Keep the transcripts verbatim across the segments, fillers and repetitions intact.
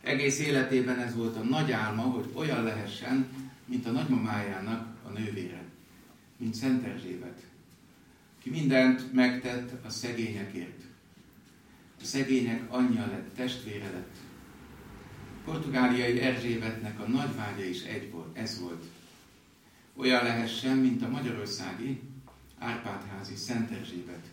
Egész életében ez volt a nagy álma, hogy olyan lehessen, mint a nagymamájának a nővére, mint Szent Erzsébet, ki mindent megtett a szegényekért. A szegények anyja lett, testvére lett. Portugáliai Erzsébetnek a nagy vágya is egy volt, ez volt. Olyan lehessen, mint a magyarországi Árpád-házi Szent Erzsébet.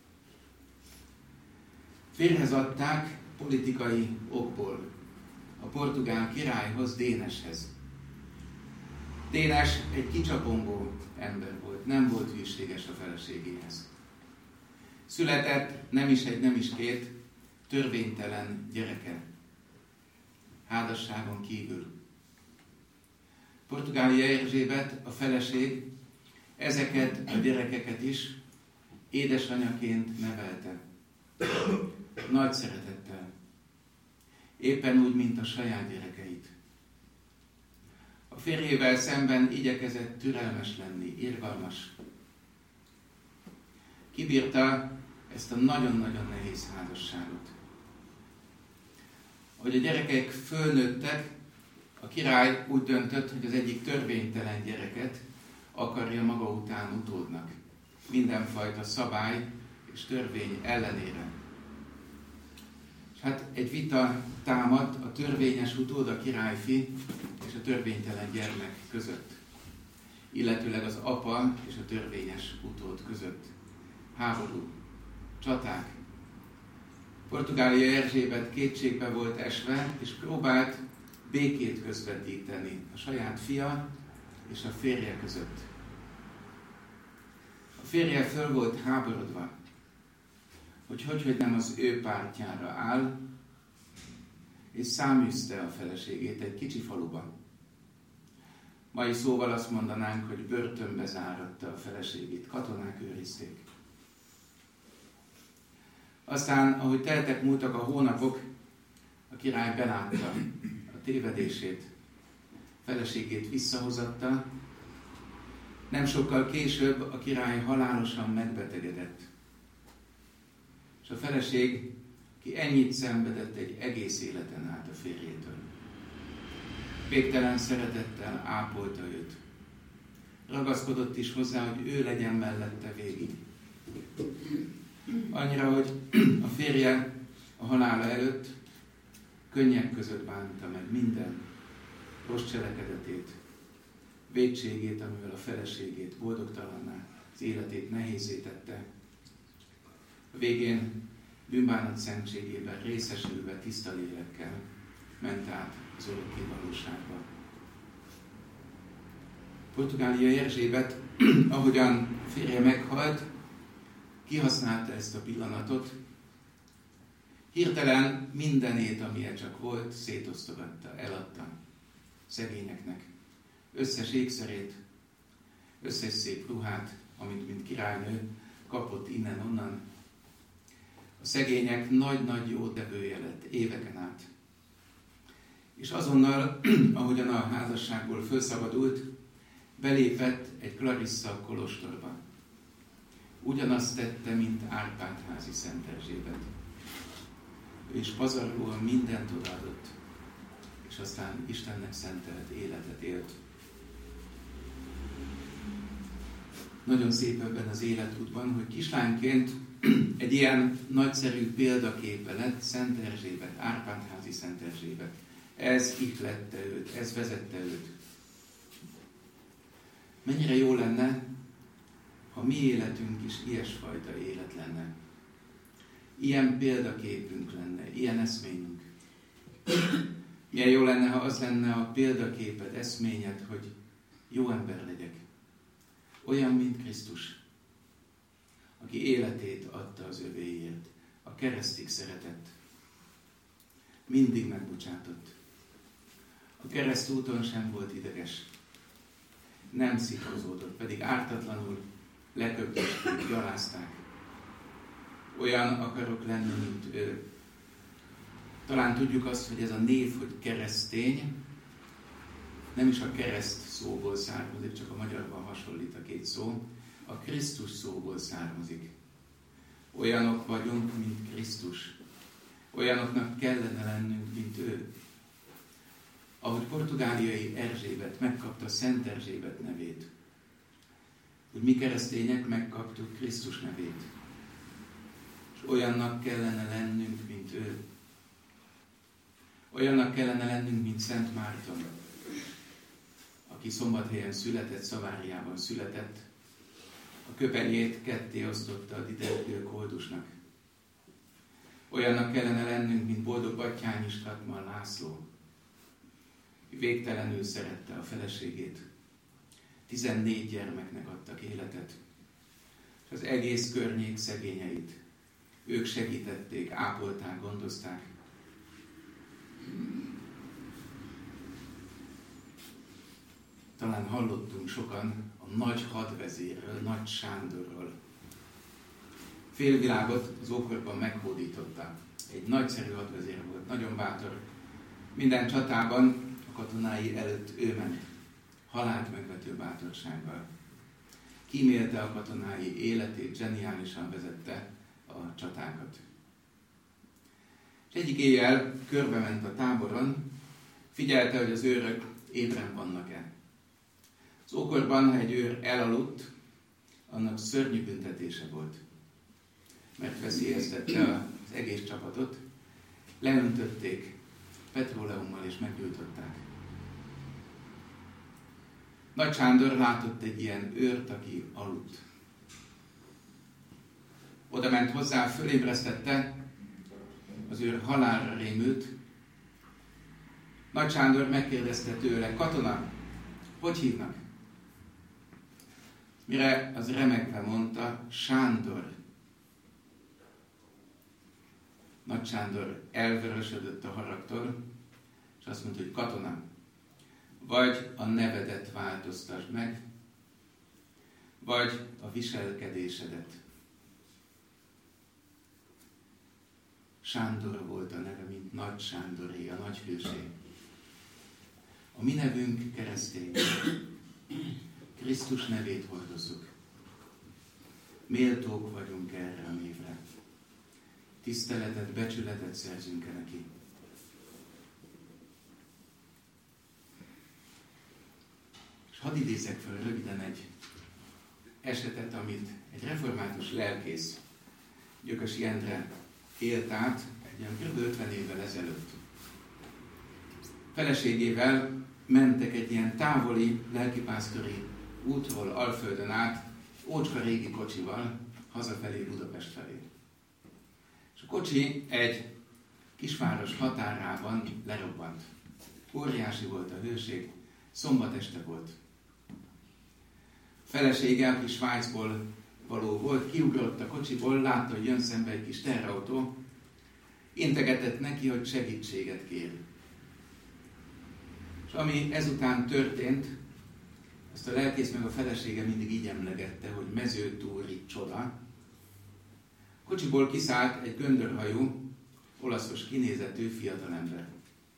Férjhez adták politikai okból a portugál királyhoz, Déneshez. Dénes egy kicsapongó ember volt, nem volt hűséges a feleségéhez. Született nem is egy, nem is két törvénytelen gyereke, házasságon kívül. Portugália Erzsébet, a feleség, ezeket a gyerekeket is édesanyaként nevelte. Nagy szeretettel. Éppen úgy, mint a saját gyerekeit. A férjével szemben igyekezett türelmes lenni, irgalmas. Kibírta ezt a nagyon-nagyon nehéz házasságot. Ahogy a gyerekek fölnőttek, a király úgy döntött, hogy az egyik törvénytelen gyereket akarja maga után utódnak. Mindenfajta szabály és törvény ellenére. És hát egy vita támadt a törvényes utód, a királyfi és a törvénytelen gyermek között. Illetőleg az apa és a törvényes utód között. Háború, csaták. Portugália Erzsébet kétségbe volt esve, és próbált békét közvetíteni a saját fia és a férje között. A férje föl volt háborodva, hogy hogy, hogy nem az ő pártjára áll, és száműzte a feleségét egy kicsi faluban. Mai szóval azt mondanánk, hogy börtönbe záratta a feleségét, katonák őrizték. Aztán, ahogy teltek múltak a hónapok, a király belátta a tévedését, feleségét visszahozatta. Nem sokkal később a király halálosan megbetegedett. És a feleség, ki ennyit szenvedett, egy egész életen át a férjétől. Végtelen szeretettel ápolta őt. Ragaszkodott is hozzá, hogy ő legyen mellette végig. Annyira, hogy a férje a halála előtt könnyek között bánta meg minden rossz cselekedetét, vétségét, amivel a feleségét boldogtalanná, az életét nehézzé tette. A végén bűnbánat szentségében részesülve tiszta lélekkel ment át az örökké valóságba. Portugália Erzsébet, ahogyan férje meghalt, kihasználta ezt a pillanatot, hirtelen mindenét, amilyen csak volt, szétosztogatta, eladta szegényeknek. Összes ékszerét, összes szép ruhát, amit mint királynő kapott innen-onnan. A szegények nagy-nagy jó tevője lett éveken át. És azonnal, ahogyan a házasságból felszabadult, belépett egy Clarissa kolostorba. Ugyanazt tette, mint Árpád-házi Szent Erzsébet. Ő is pazarlóan mindent odaadott, és aztán Istennek szentelt életet élt. Nagyon szép ebben az életútban, hogy kislányként egy ilyen nagyszerű példaképe lett Szent Erzsébet, Árpád-házi Szent Erzsébet. Ez ihlette őt, ez vezette őt. Mennyire jó lenne, ha mi életünk is ilyesfajta élet lenne. Ilyen példaképünk lenne, ilyen eszményünk. Milyen jó lenne, ha az lenne a példaképed, eszményed, hogy jó ember legyek. Olyan, mint Krisztus, aki életét adta az övéért, a keresztig szeretett. Mindig megbocsátott. A keresztúton sem volt ideges. Nem szikrozódott, pedig ártatlanul leköptették, gyalázták. Olyan akarok lenni, mint ő. Talán tudjuk azt, hogy ez a név, hogy keresztény, nem is a kereszt szóból származik, csak a magyarban hasonlít a két szó, a Krisztus szóból származik. Olyanok vagyunk, mint Krisztus. Olyanoknak kellene lennünk, mint ő. ahogy portugáliai Erzsébet megkapta Szent Erzsébet nevét, hogy mi keresztények megkaptuk Krisztus nevét, és olyannak kellene lennünk, mint ő. Olyannak kellene lennünk, mint Szent Márton, aki Szombathelyen született, Szaváriában született, a köpenyét ketté osztotta a didergő koldusnak. Olyannak kellene lennünk, mint boldog Batthyány Stratman László, aki végtelenül szerette a feleségét. Tizennégy gyermeknek adtak életet, és az egész környék szegényeit ők segítették, ápolták, gondozták. Talán hallottunk sokan a nagy hadvezérről, Nagy Sándorról. Félvilágot az ókorban meghódította. Egy nagyszerű hadvezér volt, nagyon bátor. Minden csatában a katonái előtt ő ment, halált megvető bátorsággal. Kímélte a katonái életét, zseniálisan vezette a csatákat. És egyik éjjel körbe ment a táboron, figyelte, hogy az őrök ébren vannak-e. Az ókorban, ha egy őr elaludt, annak szörnyű büntetése volt, mert veszélyeztette az egész csapatot, leöntötték petróleummal és meggyújtották. Nagy Sándor látott egy ilyen őrt, aki aludt. Oda ment hozzá, fölébresztette, az őr halálra rémült. Nagy Sándor megkérdezte tőle: katona, hogy hívnak? Mire az remegve mondta: Sándor. Nagy Sándor elvörösödött a haragtól, és azt mondta, hogy katona, vagy a nevedet változtasd meg, vagy a viselkedésedet. Sándor volt a neve, mint Nagy Sándoré, a nagy hősé. A mi nevünk keresztény. Krisztus nevét hordozzuk. Méltók vagyunk erre a névre. Tiszteletet, becsületet szerzünk-e neki. És hadd idézzek fel röviden egy esetet, amit egy református lelkész, Gyökösi Endre élt át egy olyan kb. ötven évvel ezelőtt. Feleségével mentek egy ilyen távoli lelkipásztori útról Alföldön át, ócska régi kocsival, hazafelé, Budapest felé. És a kocsi egy kisváros határában lerobbant. Óriási volt a hőség, szombat este volt. A felesége, aki Svájcból való volt, kiugrott a kocsiból, látta, hogy jön szembe egy kis teherautó, integetett neki, hogy segítséget kér. És ami ezután történt, ezt a lelkész meg a felesége mindig így emlegette, hogy mezőtúri csoda. Kocsiból kiszállt egy göndörhajú, olaszos kinézetű fiatalember.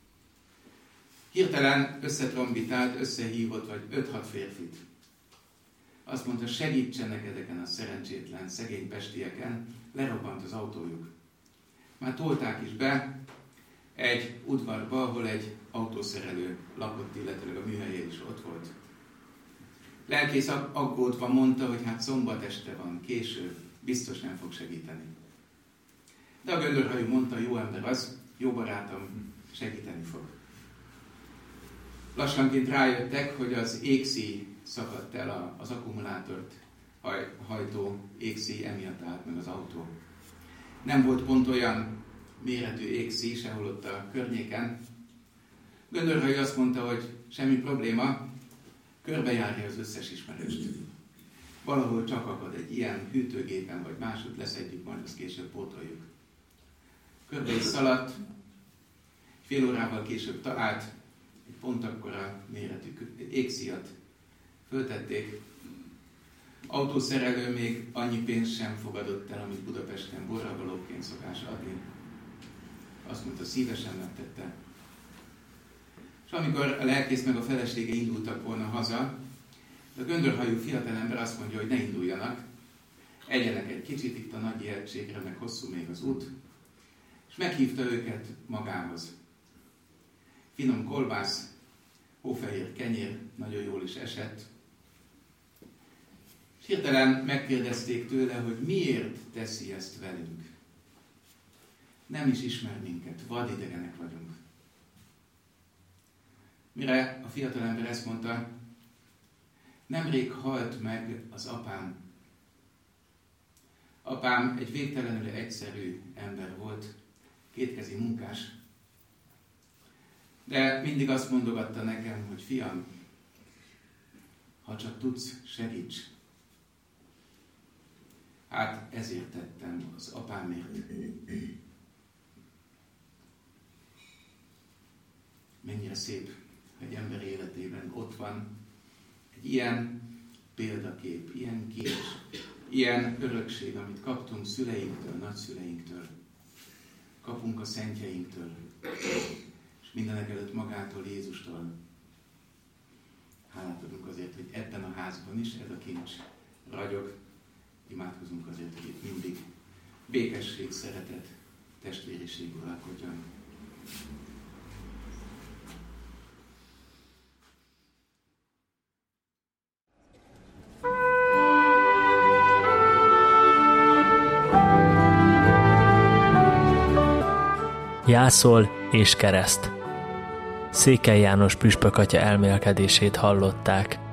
Hirtelen összetrombitált, összehívott vagy öt-hat férfit. Azt mondta, segítsenek ezeken a szerencsétlen, szegény pestieken, lerobbant az autójuk. Már tolták is be egy udvarba, ahol egy autószerelő lakott, illetőleg a műhelye is ott volt. Lelkész aggódva mondta, hogy hát szombat este van, késő, biztos nem fog segíteni. De a göndörhajú mondta, jó ember az, jó barátom, segíteni fog. Lassanként rájöttek, hogy az égszíj szakadt el, az akkumulátort hajtó égszíj, emiatt állt meg az autó. Nem volt pont olyan méretű égszíj sehol ott a környéken. Göndörhajú azt mondta, hogy semmi probléma, körbejárja az összes ismerőst. Valahol csak akad egy ilyen hűtőgépen, vagy máshogy leszedjük, majd azt később pótoljuk. Körbe is szaladt, fél órával később talált egy pont akkora méretű égszíjat. Föltették. Autószerelő még annyi pénzt sem fogadott el, amit Budapesten borravalóként szokás adni. Azt mondta, szívesen megtette. És amikor a lelkész meg a felesége indultak volna haza, a göndörhajú fiatalember azt mondja, hogy ne induljanak, egyenek egy kicsit itt a nagy ijegységre, meg hosszú még az út, és meghívta őket magához. Finom kolbász, hófehér kenyér, nagyon jól is esett. És hirtelen megkérdezték tőle, hogy miért teszi ezt velünk. Nem is ismer minket, vadidegenek vagyunk. Mire a fiatalember ezt mondta, nemrég halt meg az apám. Apám egy végtelenül egyszerű ember volt, kétkezi munkás, de mindig azt mondogatta nekem, hogy fiam, ha csak tudsz, segíts. Hát ezért tettem az apámért. Mennyire szép, hogy egy ember életében ott van egy ilyen példakép, ilyen kép, ilyen örökség, amit kaptunk szüleinktől, nagyszüleinktől, kapunk a szentjeinktől, és mindenek előtt magától, Jézustól. Hálát adunk azért, hogy ebben a házban is ez a kincs ragyog. Imádkozunk azért, hogy itt mindig békesség, szeretet, testvériség uralkodjon. Jászol és kereszt. Székely János püspök atya elmélkedését hallották.